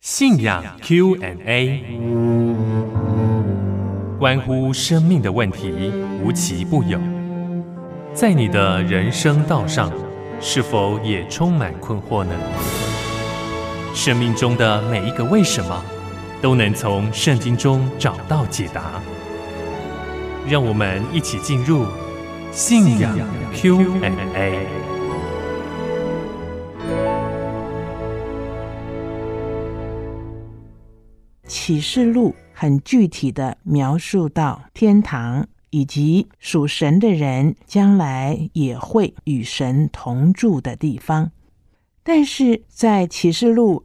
信仰 Q&A， 关乎生命的问题，无奇不有。在你的人生道上，是否也充满困惑呢？生命中的每一个为什么，都能从圣经中找到解答。让我们一起进入信仰 Q&A。 启示录很具体的描述到天堂以及属神的人将来也会与神同住的地方。但是在启示录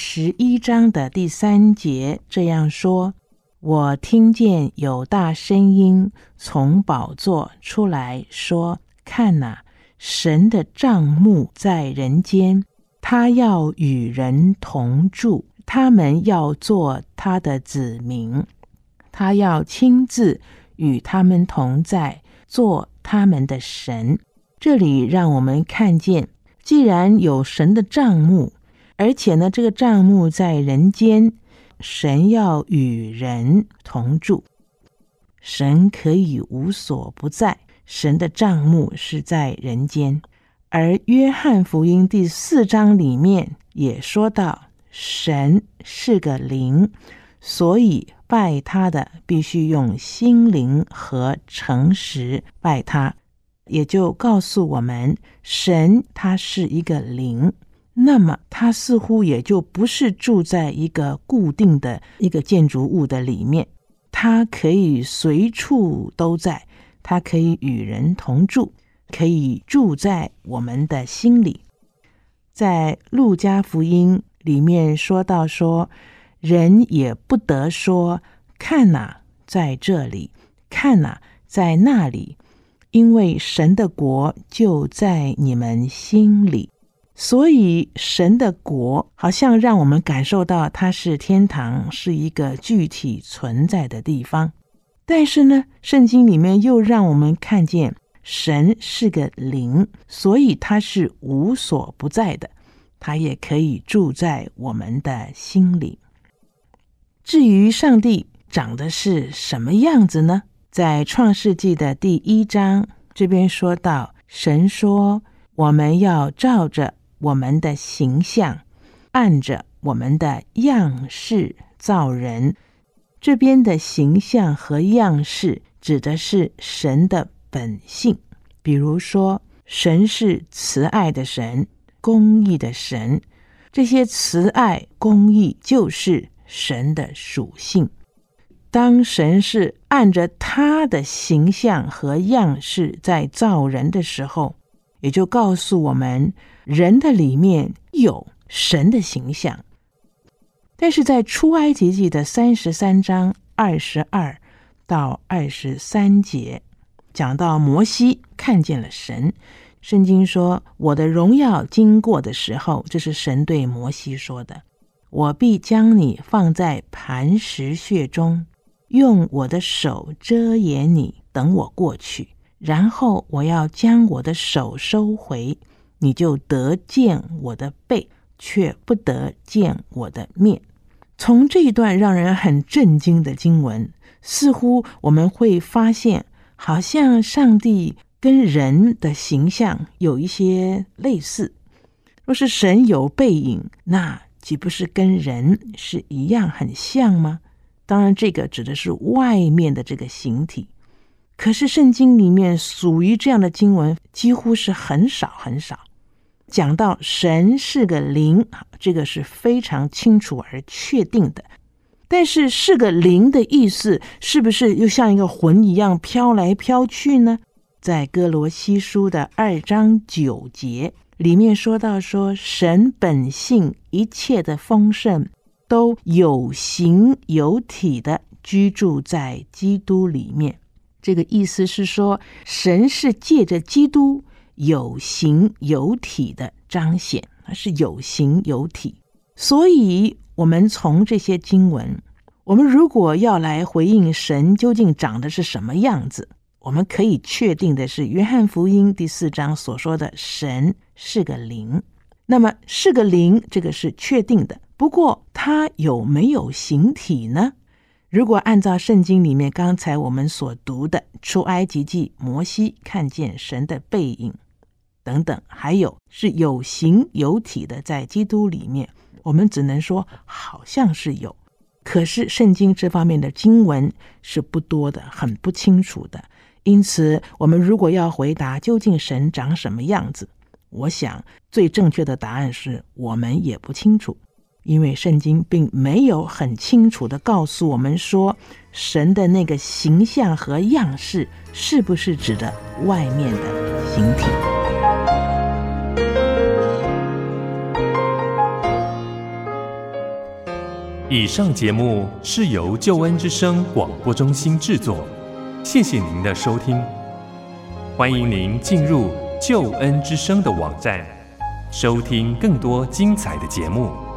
21章的第3节这样说，我听见有大声音从宝座出来说，看哪，神的帐幕在人间，他要与人同住，他们要做他的子民，他要亲自与他们同在，做他们的神。这里让我们看见，既然有神的帐幕，而且呢，这个帐幕在人间，神要与人同住，神可以无所不在，神的帐幕是在人间。而约翰福音第4章里面也说到，神是个灵，所以拜他的必须用心灵和诚实拜他，也就告诉我们，神他是一个灵，那么他似乎也就不是住在一个固定的一个建筑物的里面，他可以随处都在，他可以与人同住，可以住在我们的心里。在路加福音里面说到说，人也不得说，看哪，在这里，看哪，在那里，因为神的国就在你们心里。所以神的国好像让我们感受到它是天堂，是一个具体存在的地方。但是呢，圣经里面又让我们看见神是个灵，所以他是无所不在的，他也可以住在我们的心里。至于上帝长得是什么样子呢？在创世纪的第1章这边说到，神说我们要照着我们的形象，按着我们的样式造人。这边的形象和样式指的是神的本性，比如说神是慈爱的神，公义的神，这些慈爱公义就是神的属性。当神是按着他的形象和样式在造人的时候，也就告诉我们，人的里面有神的形象。但是在出埃及记的33章22到23节讲到摩西看见了神，圣经说，我的荣耀经过的时候，这是神对摩西说的，我必将你放在磐石穴中，用我的手遮掩你，等我过去，然后我要将我的手收回，你就得见我的背，却不得见我的面。从这一段让人很震惊的经文，似乎我们会发现，好像上帝跟人的形象有一些类似。若是神有背影，那岂不是跟人是一样很像吗？当然这个指的是外面的这个形体，可是圣经里面属于这样的经文几乎是很少很少。讲到神是个灵，这个是非常清楚而确定的。但是是个灵的意思，是不是又像一个魂一样飘来飘去呢？在哥罗西书的2章9节里面说到说，神本性一切的丰盛都有形有体的居住在基督里面。这个意思是说，神是借着基督有形有体的彰显，它是有形有体。所以我们从这些经文，我们如果要来回应神究竟长得是什么样子，我们可以确定的是，约翰福音第4章所说的神是个灵。那么是个灵，这个是确定的， 不过它有没有形体呢？如果按照圣经里面刚才我们所读的出埃及记，摩西看见神的背影等等，还有是有形有体的在基督里面，我们只能说好像是有，可是圣经这方面的经文是不多的，很不清楚的。因此我们如果要回答究竟神长什么样子，我想最正确的答案是我们也不清楚，因为圣经并没有很清楚地告诉我们说神的那个形象和样式是不是指的外面的形体。 以上节目是由救恩之声广播中心制作，谢谢您的收听。欢迎您进入救恩之声的网站，收听更多精彩的节目。